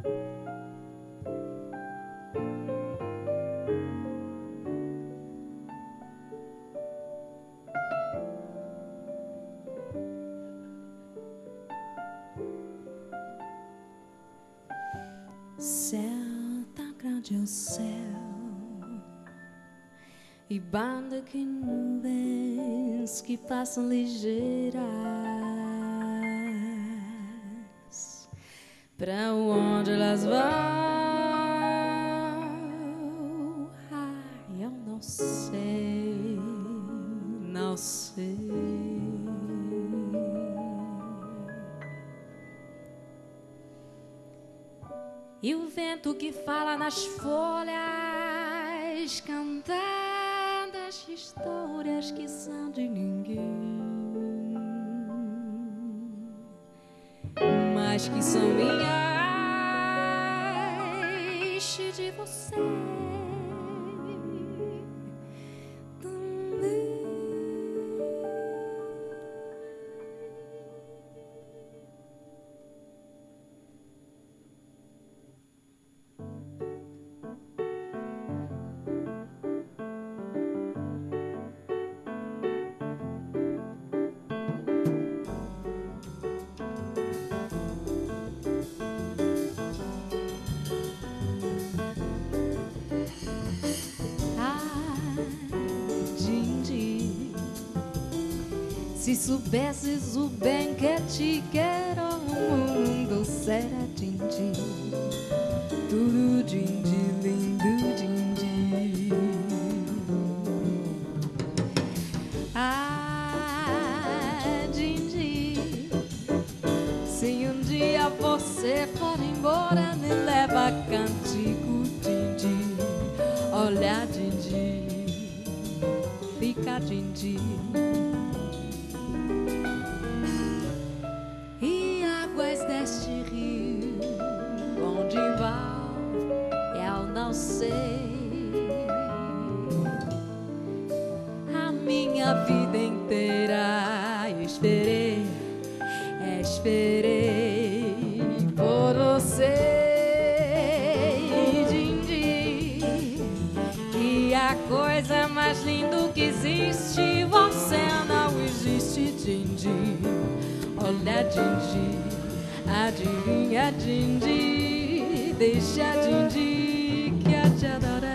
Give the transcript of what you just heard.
Céu, tá grande o céu e banda que nuvens que passam ligeiras. Pra onde elas vão? Ai, eu não sei, não sei. E o vento que fala nas folhas, cantando as histórias que são de ninguém, mas que são minhas, de você também. Se soubesses o bem que te quero, o mundo será din-din, tudo din-din, lindo din-din. Ah, din-din, se um dia você for embora, me leva contigo, din-din. Olha, din-din, fica din-din. Deste rio, onde vão, eu não sei. A minha vida inteira esperei, esperei por você. Din-din, que a coisa mais linda que existe, você não existe, din-din. Olha, din-din, adivinha, din-din, deixa din-din que eu te adoro.